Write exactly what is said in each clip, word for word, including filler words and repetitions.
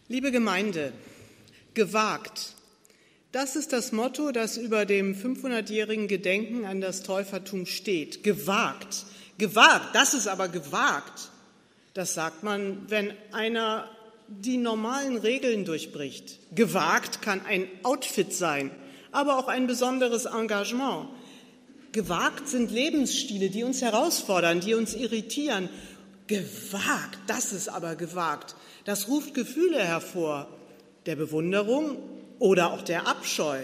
Liebe Gemeinde, gewagt. Das ist das Motto, das über dem fünfhundertjährigen Gedenken an das Täufertum steht. Gewagt. Gewagt, das ist aber gewagt. Das sagt man, wenn einer die normalen Regeln durchbricht. Gewagt kann ein Outfit sein, aber auch ein besonderes Engagement. Gewagt sind Lebensstile, die uns herausfordern, die uns irritieren. Gewagt, das ist aber gewagt. Das ruft Gefühle hervor, der Bewunderung oder auch der Abscheu.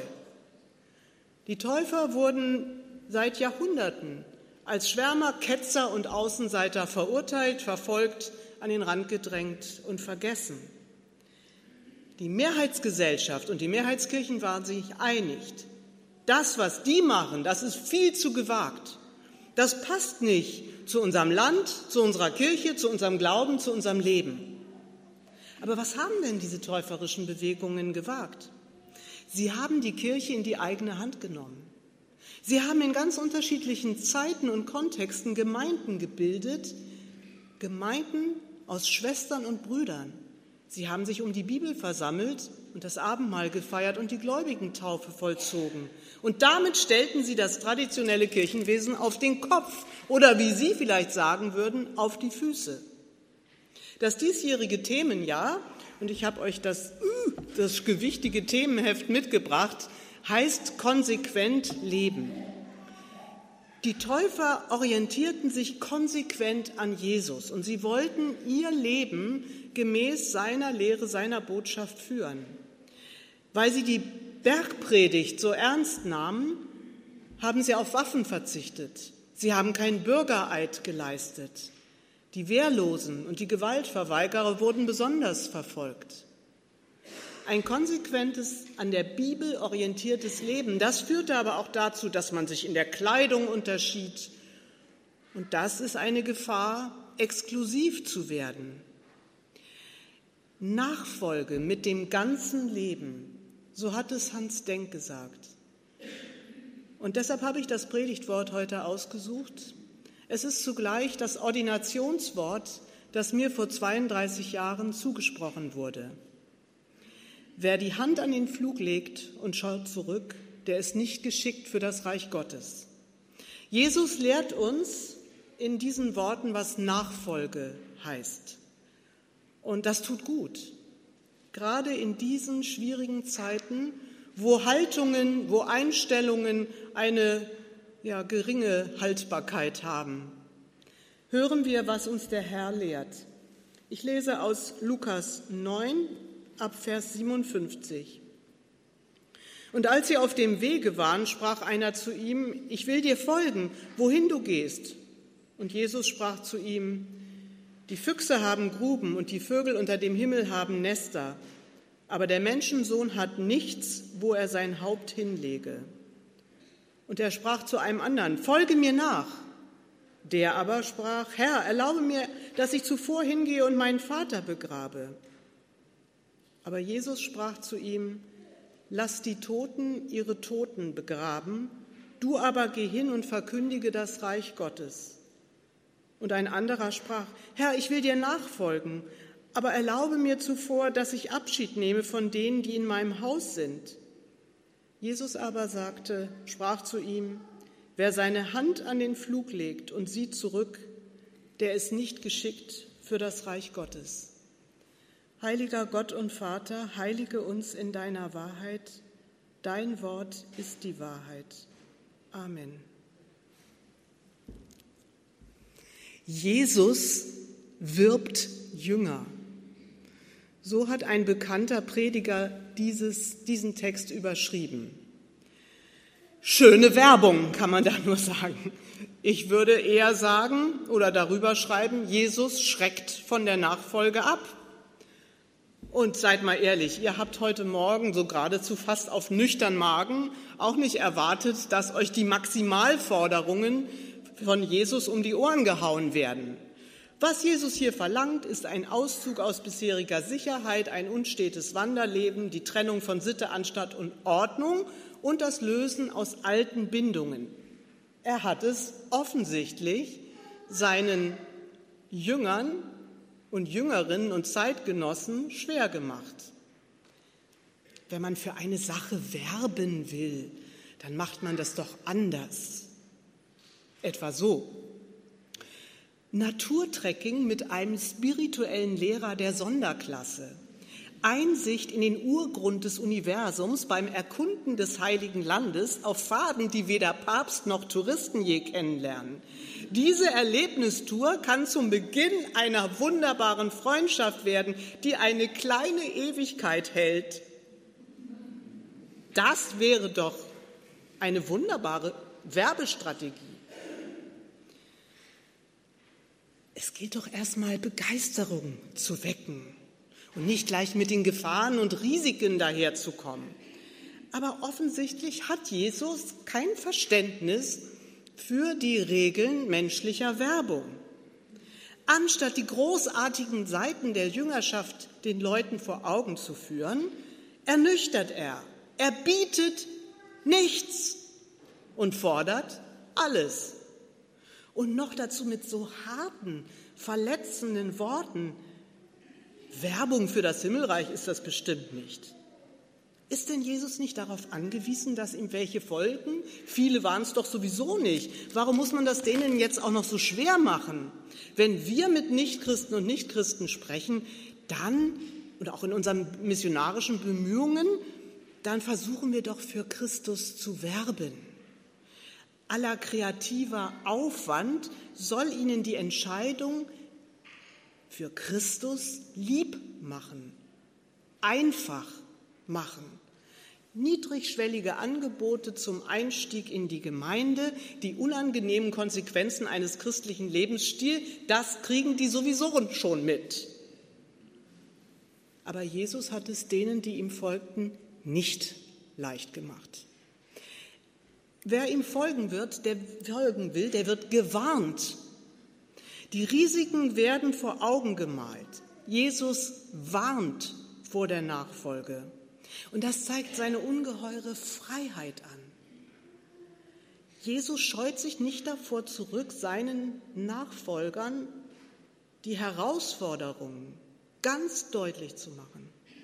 Die Täufer wurden seit Jahrhunderten als Schwärmer, Ketzer und Außenseiter verurteilt, verfolgt, an den Rand gedrängt und vergessen. Die Mehrheitsgesellschaft und die Mehrheitskirchen waren sich einig. Das, was die machen, das ist viel zu gewagt. Das passt nicht zu unserem Land, zu unserer Kirche, zu unserem Glauben, zu unserem Leben. Aber was haben denn diese täuferischen Bewegungen gewagt? Sie haben die Kirche in die eigene Hand genommen. Sie haben in ganz unterschiedlichen Zeiten und Kontexten Gemeinden gebildet, Gemeinden aus Schwestern und Brüdern. Sie haben sich um die Bibel versammelt und das Abendmahl gefeiert und die Gläubigentaufe vollzogen. Und damit stellten sie das traditionelle Kirchenwesen auf den Kopf oder, wie Sie vielleicht sagen würden, auf die Füße. Das diesjährige Themenjahr, und ich habe euch das, das gewichtige Themenheft mitgebracht, heißt konsequent leben. Die Täufer orientierten sich konsequent an Jesus und sie wollten ihr Leben gemäß seiner Lehre, seiner Botschaft führen. Weil sie die Bergpredigt so ernst nahmen, haben sie auf Waffen verzichtet. Sie haben keinen Bürgereid geleistet. Die Wehrlosen und die Gewaltverweigerer wurden besonders verfolgt. Ein konsequentes, an der Bibel orientiertes Leben, das führte aber auch dazu, dass man sich in der Kleidung unterschied. Und das ist eine Gefahr, exklusiv zu werden. Nachfolge mit dem ganzen Leben, so hat es Hans Denk gesagt. Und deshalb habe ich das Predigtwort heute ausgesucht. Es ist zugleich das Ordinationswort, das mir vor zweiunddreißig Jahren zugesprochen wurde. Wer die Hand an den Pflug legt und schaut zurück, der ist nicht geschickt für das Reich Gottes. Jesus lehrt uns in diesen Worten, was Nachfolge heißt. Und das tut gut. Gerade in diesen schwierigen Zeiten, wo Haltungen, wo Einstellungen eine ja, geringe Haltbarkeit haben. Hören wir, was uns der Herr lehrt. Ich lese aus Lukas neun, ab Vers siebenundfünfzig. Und als sie auf dem Wege waren, sprach einer zu ihm, ich will dir folgen, wohin du gehst. Und Jesus sprach zu ihm, die Füchse haben Gruben und die Vögel unter dem Himmel haben Nester, aber der Menschensohn hat nichts, wo er sein Haupt hinlege. Und er sprach zu einem anderen, folge mir nach. Der aber sprach, Herr, erlaube mir, dass ich zuvor hingehe und meinen Vater begrabe. Aber Jesus sprach zu ihm, lass die Toten ihre Toten begraben, du aber geh hin und verkündige das Reich Gottes. Und ein anderer sprach, Herr, ich will dir nachfolgen, aber erlaube mir zuvor, dass ich Abschied nehme von denen, die in meinem Haus sind. Jesus aber sagte, sprach zu ihm, wer seine Hand an den Pflug legt und sieht zurück, der ist nicht geschickt für das Reich Gottes. Heiliger Gott und Vater, heilige uns in deiner Wahrheit. Dein Wort ist die Wahrheit. Amen. Jesus wirbt Jünger. So hat ein bekannter Prediger dieses, diesen Text überschrieben. Schöne Werbung, kann man da nur sagen. Ich würde eher sagen oder darüber schreiben, Jesus schreckt von der Nachfolge ab. Und seid mal ehrlich, ihr habt heute Morgen so geradezu fast auf nüchtern Magen auch nicht erwartet, dass euch die Maximalforderungen von Jesus um die Ohren gehauen werden. Was Jesus hier verlangt, ist ein Auszug aus bisheriger Sicherheit, ein unstetes Wanderleben, die Trennung von Sitte, Anstand und Ordnung und das Lösen aus alten Bindungen. Er hat es offensichtlich seinen Jüngern und Jüngerinnen und Zeitgenossen schwer gemacht. Wenn man für eine Sache werben will, dann macht man das doch anders. Etwa so: Naturtrekking mit einem spirituellen Lehrer der Sonderklasse, Einsicht in den Urgrund des Universums beim Erkunden des Heiligen Landes auf Pfaden, die weder Papst noch Touristen je kennenlernen. Diese Erlebnistour kann zum Beginn einer wunderbaren Freundschaft werden, die eine kleine Ewigkeit hält. Das wäre doch eine wunderbare Werbestrategie. Es gilt doch erstmal Begeisterung zu wecken und nicht gleich mit den Gefahren und Risiken daherzukommen. Aber offensichtlich hat Jesus kein Verständnis für die Regeln menschlicher Werbung. Anstatt die großartigen Seiten der Jüngerschaft den Leuten vor Augen zu führen, ernüchtert er. Er bietet nichts und fordert alles. Und noch dazu mit so harten, verletzenden Worten. Werbung für das Himmelreich ist das bestimmt nicht. Ist denn Jesus nicht darauf angewiesen, dass ihm welche folgen? Viele waren es doch sowieso nicht. Warum muss man das denen jetzt auch noch so schwer machen? Wenn wir mit Nichtchristen und Nichtchristen sprechen, dann, und auch in unseren missionarischen Bemühungen, dann versuchen wir doch für Christus zu werben. Aller kreativer Aufwand soll ihnen die Entscheidung für Christus lieb machen, einfach machen. Niedrigschwellige Angebote zum Einstieg in die Gemeinde, die unangenehmen Konsequenzen eines christlichen Lebensstils, das kriegen die sowieso schon mit. Aber Jesus hat es denen, die ihm folgten, nicht leicht gemacht. Wer ihm folgen wird, der folgen will, der wird gewarnt. Die Risiken werden vor Augen gemalt. Jesus warnt vor der Nachfolge. Und das zeigt seine ungeheure Freiheit an. Jesus scheut sich nicht davor zurück, seinen Nachfolgern die Herausforderungen ganz deutlich zu machen.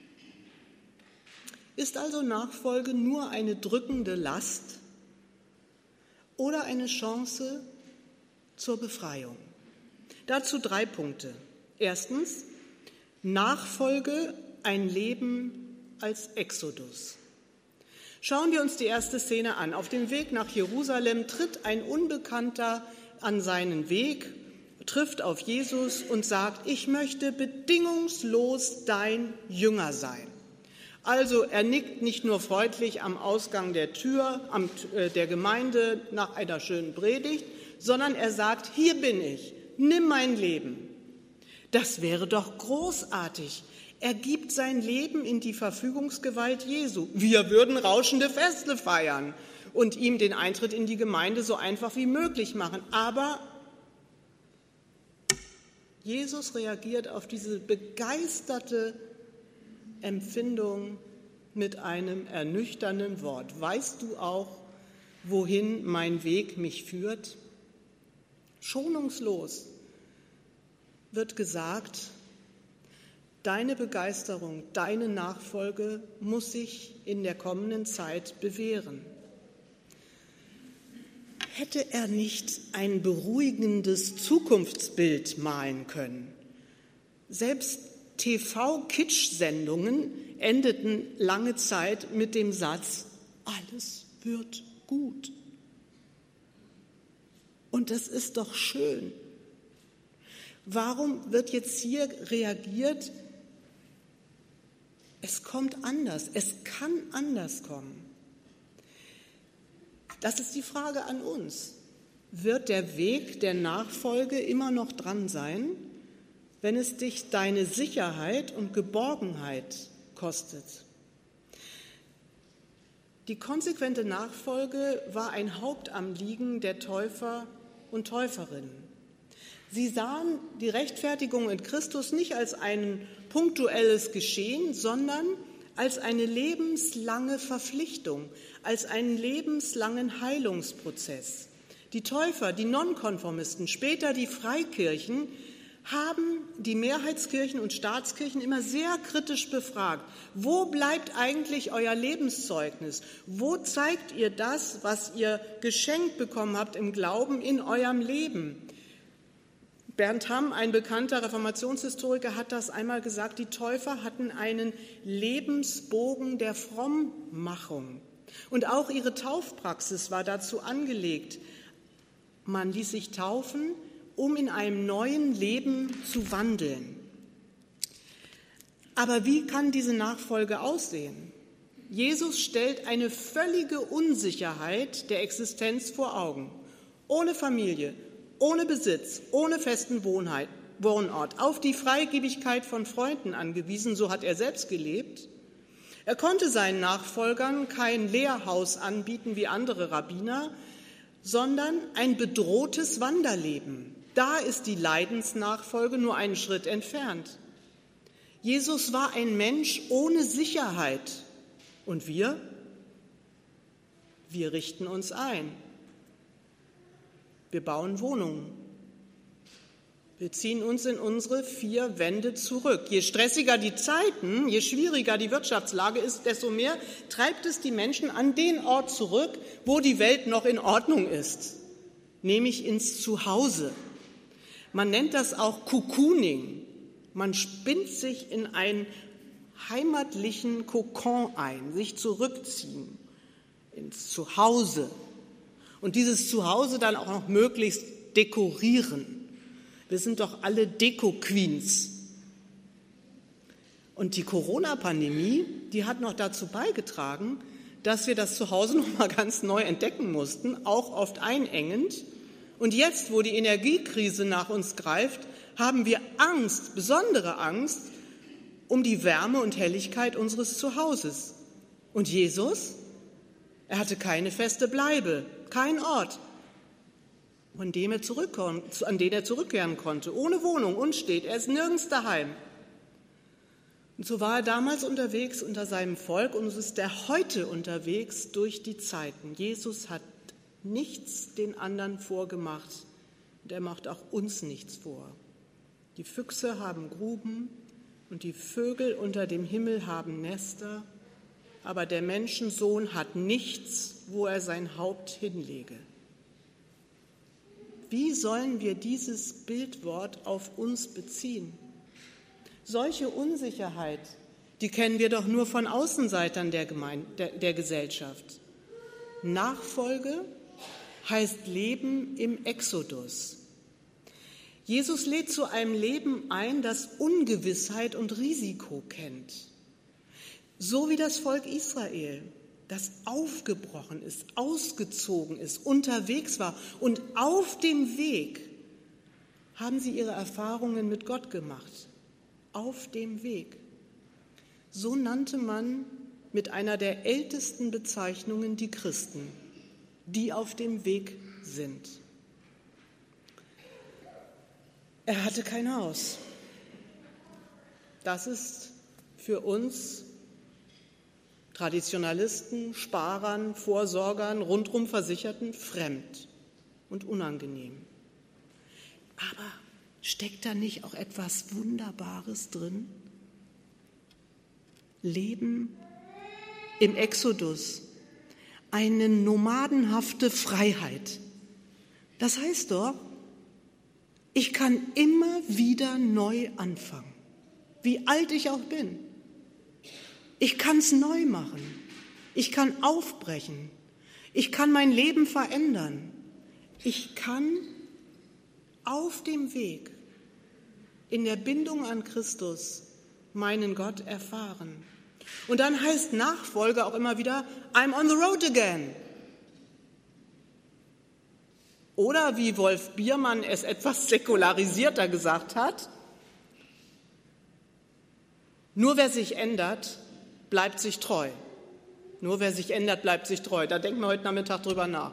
Ist also Nachfolge nur eine drückende Last oder eine Chance zur Befreiung? Dazu drei Punkte. Erstens, Nachfolge, ein Leben als Exodus. Schauen wir uns die erste Szene an. Auf dem Weg nach Jerusalem tritt ein Unbekannter an seinen Weg, trifft auf Jesus und sagt: Ich möchte bedingungslos dein Jünger sein. Also er nickt nicht nur freundlich am Ausgang der Tür am, äh, der Gemeinde nach einer schönen Predigt, sondern er sagt: Hier bin ich, nimm mein Leben. Das wäre doch großartig. Er gibt sein Leben in die Verfügungsgewalt Jesu. Wir würden rauschende Feste feiern und ihm den Eintritt in die Gemeinde so einfach wie möglich machen. Aber Jesus reagiert auf diese begeisterte Empfindung mit einem ernüchternden Wort. Weißt du auch, wohin mein Weg mich führt? Schonungslos wird gesagt, deine Begeisterung, deine Nachfolge muss sich in der kommenden Zeit bewähren. Hätte er nicht ein beruhigendes Zukunftsbild malen können? Selbst T V-Kitsch-Sendungen endeten lange Zeit mit dem Satz: Alles wird gut. Und das ist doch schön. Warum wird jetzt hier reagiert? Es kommt anders, es kann anders kommen. Das ist die Frage an uns. Wird der Weg der Nachfolge immer noch dran sein, wenn es dich deine Sicherheit und Geborgenheit kostet? Die konsequente Nachfolge war ein Hauptanliegen der Täufer und Täuferinnen. Sie sahen die Rechtfertigung in Christus nicht als ein punktuelles Geschehen, sondern als eine lebenslange Verpflichtung, als einen lebenslangen Heilungsprozess. Die Täufer, die Nonkonformisten, später die Freikirchen haben die Mehrheitskirchen und Staatskirchen immer sehr kritisch befragt. Wo bleibt eigentlich euer Lebenszeugnis? Wo zeigt ihr das, was ihr geschenkt bekommen habt im Glauben in eurem Leben? Bernd Hamm, ein bekannter Reformationshistoriker, hat das einmal gesagt, die Täufer hatten einen Lebensbogen der Frommmachung. Und auch ihre Taufpraxis war dazu angelegt. Man ließ sich taufen, um in einem neuen Leben zu wandeln. Aber wie kann diese Nachfolge aussehen? Jesus stellt eine völlige Unsicherheit der Existenz vor Augen. Ohne Familie, ohne Besitz, ohne festen Wohnort, auf die Freigebigkeit von Freunden angewiesen, so hat er selbst gelebt. Er konnte seinen Nachfolgern kein Lehrhaus anbieten wie andere Rabbiner, sondern ein bedrohtes Wanderleben. Da ist die Leidensnachfolge nur einen Schritt entfernt. Jesus war ein Mensch ohne Sicherheit. Und wir? Wir richten uns ein. Wir bauen Wohnungen. Wir ziehen uns in unsere vier Wände zurück. Je stressiger die Zeiten, je schwieriger die Wirtschaftslage ist, desto mehr treibt es die Menschen an den Ort zurück, wo die Welt noch in Ordnung ist, nämlich ins Zuhause. Man nennt das auch Cocooning. Man spinnt sich in einen heimatlichen Kokon ein, sich zurückziehen ins Zuhause. Und dieses Zuhause dann auch noch möglichst dekorieren. Wir sind doch alle Deko-Queens. Und die Corona-Pandemie, die hat noch dazu beigetragen, dass wir das Zuhause noch mal ganz neu entdecken mussten, auch oft einengend. Und jetzt, wo die Energiekrise nach uns greift, haben wir Angst, besondere Angst, um die Wärme und Helligkeit unseres Zuhauses. Und Jesus, er hatte keine feste Bleibe, kein Ort, an dem er zurückkommen, an den er zurückkehren konnte, ohne Wohnung, unstet, er ist nirgends daheim. Und so war er damals unterwegs unter seinem Volk und so ist er heute unterwegs durch die Zeiten. Jesus hat nichts den anderen vorgemacht und er macht auch uns nichts vor. Die Füchse haben Gruben und die Vögel unter dem Himmel haben Nester, aber der Menschensohn hat nichts, wo er sein Haupt hinlege. Wie sollen wir dieses Bildwort auf uns beziehen? Solche Unsicherheit, die kennen wir doch nur von Außenseitern der, Gemeinde, der, der Gesellschaft. Nachfolge heißt Leben im Exodus. Jesus lädt zu einem Leben ein, das Ungewissheit und Risiko kennt. So wie das Volk Israel, das aufgebrochen ist, ausgezogen ist, unterwegs war. Und auf dem Weg haben sie ihre Erfahrungen mit Gott gemacht. Auf dem Weg. So nannte man mit einer der ältesten Bezeichnungen die Christen, die auf dem Weg sind. Er hatte kein Haus. Das ist für uns Traditionalisten, Sparern, Vorsorgern, rundrum Versicherten fremd und unangenehm. Aber steckt da nicht auch etwas Wunderbares drin? Leben im Exodus, eine nomadenhafte Freiheit. Das heißt doch, ich kann immer wieder neu anfangen, wie alt ich auch bin. Ich kann es neu machen. Ich kann aufbrechen. Ich kann mein Leben verändern. Ich kann auf dem Weg in der Bindung an Christus meinen Gott erfahren. Und dann heißt Nachfolge auch immer wieder, I'm on the road again. Oder wie Wolf Biermann es etwas säkularisierter gesagt hat, nur wer sich ändert, bleibt sich treu. Nur wer sich ändert, bleibt sich treu. Da denken wir heute Nachmittag drüber nach.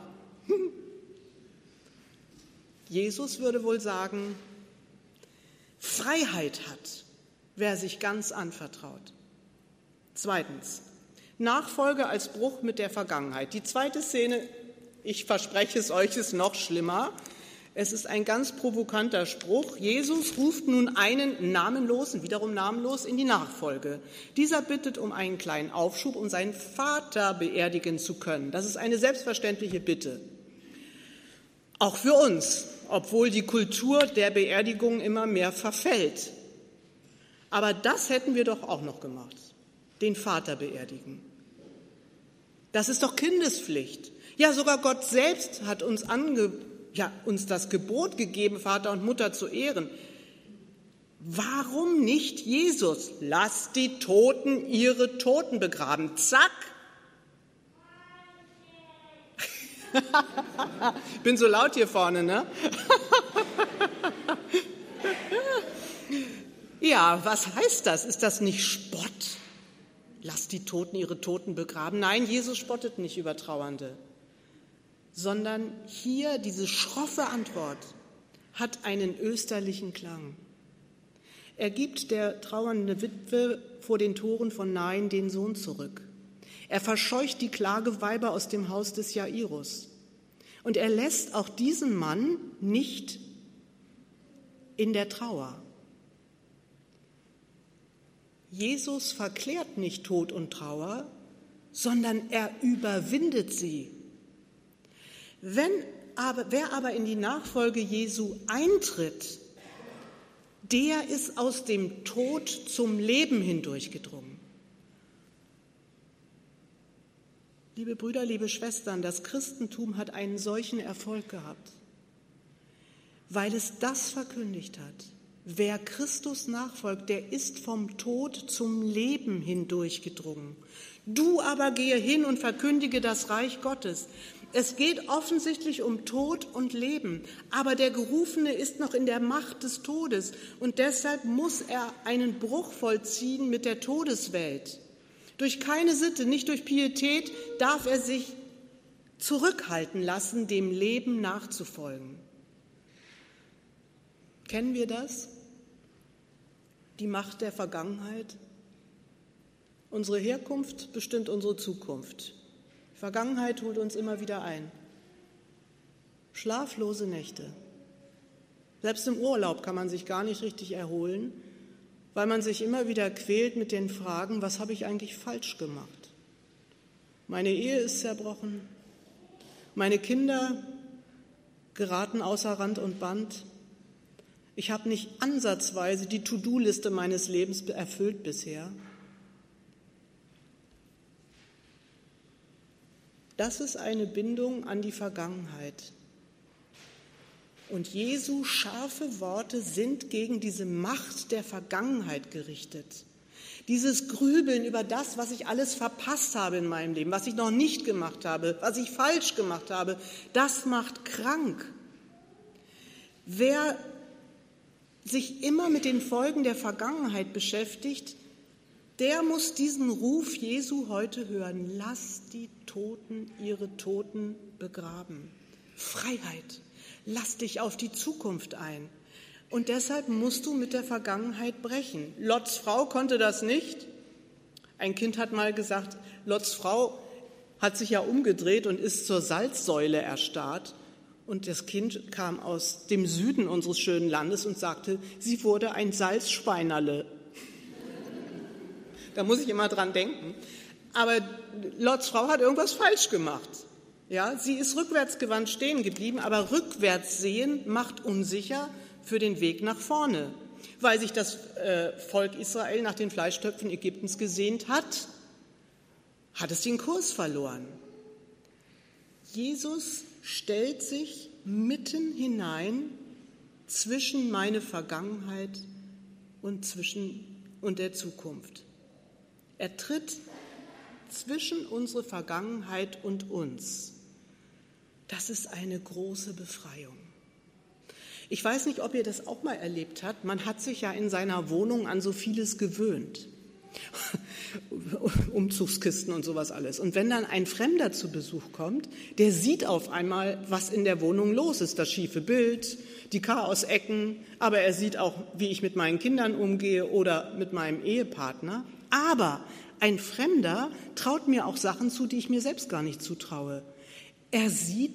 Jesus würde wohl sagen, Freiheit hat, wer sich ganz anvertraut. Zweitens, Nachfolge als Bruch mit der Vergangenheit. Die zweite Szene, ich verspreche es euch, ist noch schlimmer. Es ist ein ganz provokanter Spruch. Jesus ruft nun einen Namenlosen, wiederum namenlos, in die Nachfolge. Dieser bittet um einen kleinen Aufschub, um seinen Vater beerdigen zu können. Das ist eine selbstverständliche Bitte. Auch für uns, obwohl die Kultur der Beerdigung immer mehr verfällt. Aber das hätten wir doch auch noch gemacht, den Vater beerdigen. Das ist doch Kindespflicht. Ja, sogar Gott selbst hat uns angeboten, ja, uns das Gebot gegeben, Vater und Mutter zu ehren. Warum nicht Jesus? Lasst die Toten ihre Toten begraben. Zack! Ich bin so laut hier vorne, ne? Ja, was heißt das? Ist das nicht Spott? Lasst die Toten ihre Toten begraben. Nein, Jesus spottet nicht über Trauernde. Sondern hier diese schroffe Antwort hat einen österlichen Klang. Er gibt der trauernden Witwe vor den Toren von Nain den Sohn zurück. Er verscheucht die Klageweiber aus dem Haus des Jairus. Und er lässt auch diesen Mann nicht in der Trauer. Jesus verklärt nicht Tod und Trauer, sondern er überwindet sie. Wenn aber, wer aber in die Nachfolge Jesu eintritt, der ist aus dem Tod zum Leben hindurchgedrungen. Liebe Brüder, liebe Schwestern, das Christentum hat einen solchen Erfolg gehabt, weil es das verkündigt hat. Wer Christus nachfolgt, der ist vom Tod zum Leben hindurchgedrungen. Du aber gehe hin und verkündige das Reich Gottes. Es geht offensichtlich um Tod und Leben, aber der Gerufene ist noch in der Macht des Todes und deshalb muss er einen Bruch vollziehen mit der Todeswelt. Durch keine Sitte, nicht durch Pietät darf er sich zurückhalten lassen, dem Leben nachzufolgen. Kennen wir das? Die Macht der Vergangenheit? Unsere Herkunft bestimmt unsere Zukunft. Die Vergangenheit holt uns immer wieder ein. Schlaflose Nächte. Selbst im Urlaub kann man sich gar nicht richtig erholen, weil man sich immer wieder quält mit den Fragen, was habe ich eigentlich falsch gemacht? Meine Ehe ist zerbrochen, meine Kinder geraten außer Rand und Band. Ich habe nicht ansatzweise die To-Do-Liste meines Lebens erfüllt bisher. Das ist eine Bindung an die Vergangenheit. Und Jesu scharfe Worte sind gegen diese Macht der Vergangenheit gerichtet. Dieses Grübeln über das, was ich alles verpasst habe in meinem Leben, was ich noch nicht gemacht habe, was ich falsch gemacht habe, das macht krank. Wer sich immer mit den Folgen der Vergangenheit beschäftigt, der muss diesen Ruf Jesu heute hören. Lass die Toten ihre Toten begraben. Freiheit. Lass dich auf die Zukunft ein. Und deshalb musst du mit der Vergangenheit brechen. Lots Frau konnte das nicht. Ein Kind hat mal gesagt, Lots Frau hat sich ja umgedreht und ist zur Salzsäule erstarrt. Und das Kind kam aus dem Süden unseres schönen Landes und sagte, sie wurde ein Salzschweinerle. Da muss ich immer dran denken. Aber Lots Frau hat irgendwas falsch gemacht. Ja, sie ist rückwärtsgewandt stehen geblieben, aber rückwärts sehen macht unsicher für den Weg nach vorne, weil sich das äh, Volk Israel nach den Fleischtöpfen Ägyptens gesehnt hat, hat es den Kurs verloren. Jesus stellt sich mitten hinein zwischen meine Vergangenheit und, zwischen, und der Zukunft. Er tritt zwischen unsere Vergangenheit und uns. Das ist eine große Befreiung. Ich weiß nicht, ob ihr das auch mal erlebt habt. Man hat sich ja in seiner Wohnung an so vieles gewöhnt. Umzugskisten und sowas alles. Und wenn dann ein Fremder zu Besuch kommt, der sieht auf einmal, was in der Wohnung los ist. Das schiefe Bild, die Chaosecken, aber er sieht auch, wie ich mit meinen Kindern umgehe oder mit meinem Ehepartner. Aber ein Fremder traut mir auch Sachen zu, die ich mir selbst gar nicht zutraue. Er sieht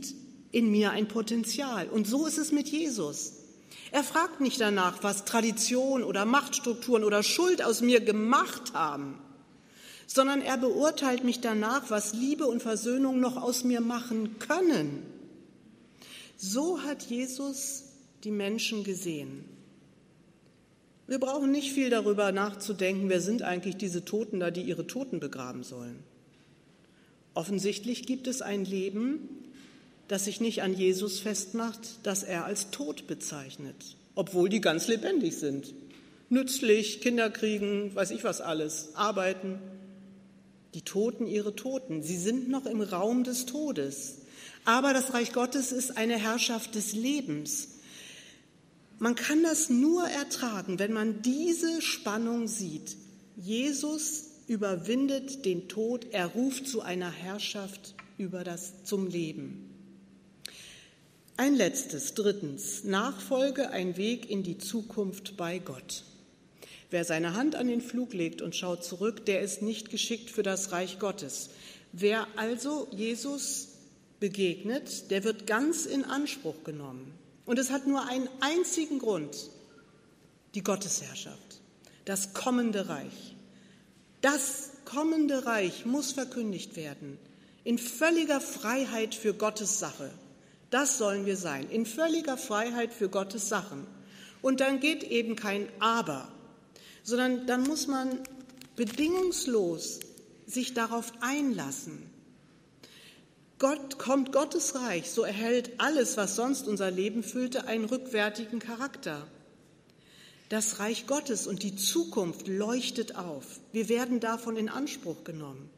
in mir ein Potenzial. Und so ist es mit Jesus. Er fragt nicht danach, was Tradition oder Machtstrukturen oder Schuld aus mir gemacht haben, sondern er beurteilt mich danach, was Liebe und Versöhnung noch aus mir machen können. So hat Jesus die Menschen gesehen. Wir brauchen nicht viel darüber nachzudenken, wer sind eigentlich diese Toten da, die ihre Toten begraben sollen. Offensichtlich gibt es ein Leben, das sich nicht an Jesus festmacht, das er als tot bezeichnet, obwohl die ganz lebendig sind. Nützlich, Kinder kriegen, weiß ich was alles, arbeiten. Die Toten ihre Toten, sie sind noch im Raum des Todes. Aber das Reich Gottes ist eine Herrschaft des Lebens. Man kann das nur ertragen, wenn man diese Spannung sieht. Jesus überwindet den Tod, er ruft zu einer Herrschaft über das, zum Leben. Ein letztes, drittens, Nachfolge, ein Weg in die Zukunft bei Gott. Wer seine Hand an den Flug legt und schaut zurück, der ist nicht geschickt für das Reich Gottes. Wer also Jesus begegnet, der wird ganz in Anspruch genommen. Und es hat nur einen einzigen Grund, die Gottesherrschaft, das kommende Reich. Das kommende Reich muss verkündigt werden, in völliger Freiheit für Gottes Sache. Das sollen wir sein, in völliger Freiheit für Gottes Sachen. Und dann geht eben kein Aber, sondern dann muss man bedingungslos sich darauf einlassen. Gott kommt Gottes Reich, so erhält alles, was sonst unser Leben füllte, einen rückwärtigen Charakter. Das Reich Gottes und die Zukunft leuchtet auf. Wir werden davon in Anspruch genommen.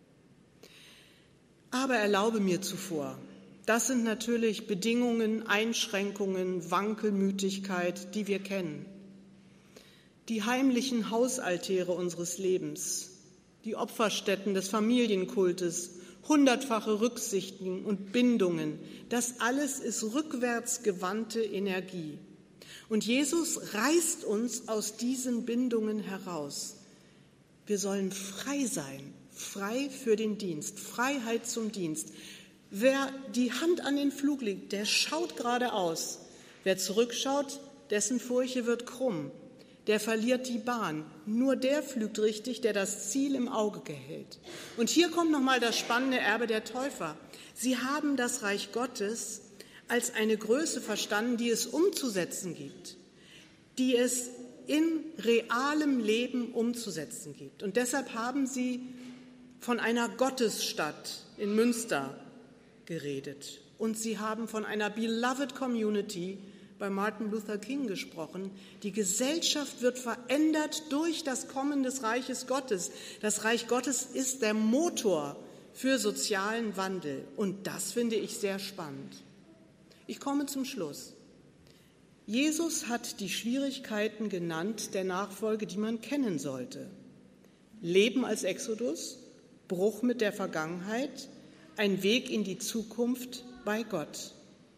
Aber erlaube mir zuvor, das sind natürlich Bedingungen, Einschränkungen, Wankelmütigkeit, die wir kennen. Die heimlichen Hausaltäre unseres Lebens, die Opferstätten des Familienkultes, hundertfache Rücksichten und Bindungen, das alles ist rückwärtsgewandte Energie. Und Jesus reißt uns aus diesen Bindungen heraus. Wir sollen frei sein, frei für den Dienst, Freiheit zum Dienst. Wer die Hand an den Flug legt, der schaut geradeaus. Wer zurückschaut, dessen Furche wird krumm. Der verliert die Bahn. Nur der pflügt richtig, der das Ziel im Auge behält. Und hier kommt nochmal das spannende Erbe der Täufer. Sie haben das Reich Gottes als eine Größe verstanden, die es umzusetzen gibt, die es in realem Leben umzusetzen gibt. Und deshalb haben sie von einer Gottesstadt in Münster geredet. Und sie haben von einer beloved community bei Martin Luther King gesprochen. Die Gesellschaft wird verändert durch das Kommen des Reiches Gottes. Das Reich Gottes ist der Motor für sozialen Wandel. Und das finde ich sehr spannend. Ich komme zum Schluss. Jesus hat die Schwierigkeiten genannt der Nachfolge, die man kennen sollte. Leben als Exodus, Bruch mit der Vergangenheit, ein Weg in die Zukunft bei Gott.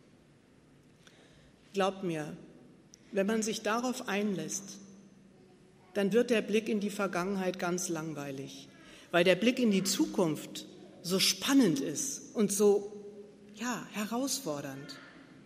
Glaubt mir, wenn man sich darauf einlässt, dann wird der Blick in die Vergangenheit ganz langweilig, weil der Blick in die Zukunft so spannend ist und so, ja, herausfordernd.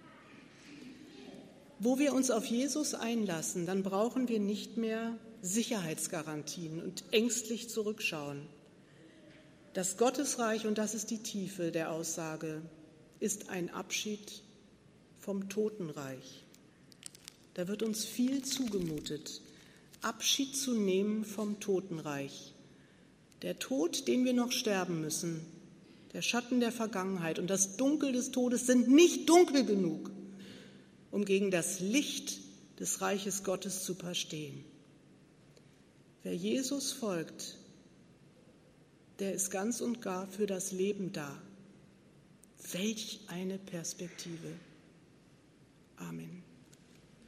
Wo wir uns auf Jesus einlassen, dann brauchen wir nicht mehr Sicherheitsgarantien und ängstlich zurückschauen. Das Gottesreich, und das ist die Tiefe der Aussage, ist ein Abschied vom Totenreich. Da wird uns viel zugemutet, Abschied zu nehmen vom Totenreich. Der Tod, den wir noch sterben müssen, der Schatten der Vergangenheit und das Dunkel des Todes sind nicht dunkel genug, um gegen das Licht des Reiches Gottes zu bestehen. Wer Jesus folgt, der ist ganz und gar für das Leben da. Welch eine Perspektive. Amen.